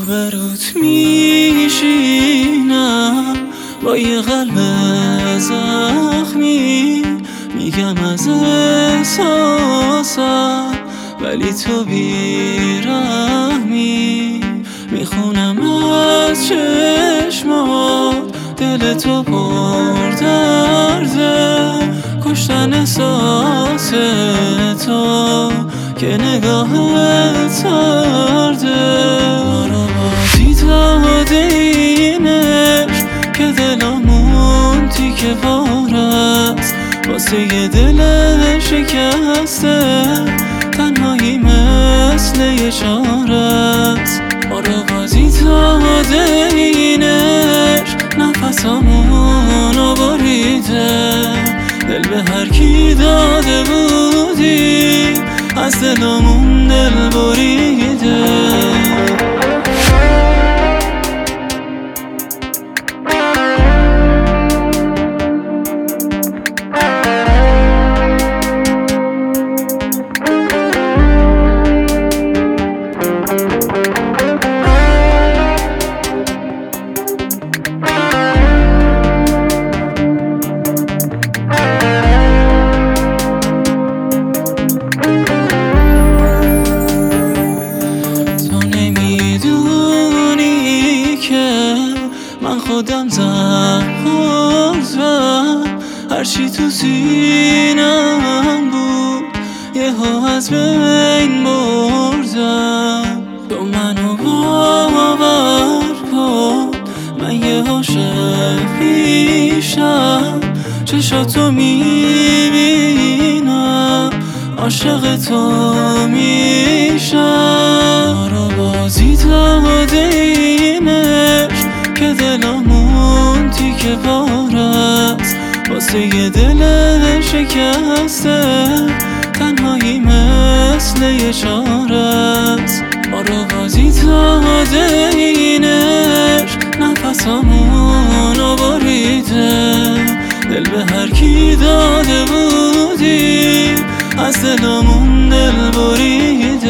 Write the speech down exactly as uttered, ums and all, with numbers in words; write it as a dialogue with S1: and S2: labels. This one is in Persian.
S1: روبروت میشینم با یه قلب زخمی، میگم از احساسم ولی تو بیرحمی. میخونم از چشمات دل تو پر درده، کشتن احساس تو که نگاهت سرده. ما رو بازی داده اینش که دلمون تیکه پاره است، واسه یه دل شکسته تنهایی مثل یه شاره است. ما رو بازی داده اینش نفسامونو بریده، دل به هر کی داده بودی از دلمون دل بریده. من خودم زخم خوردم، هرچی تو سینم بود یه ها از بین بردم. تو منو باور کن، من یه عاشق پیشم، چشاتو میبینم عاشق تو میشم. ما رو بازی داده اینش که دلمون تیکه پاره است، واسه یه دل شکسته تنهایی مثل یه شاره است. ما رو بازی داده اینش نفسامونو بریده، دل به هر کی داده بودی از دلمون دل بریده.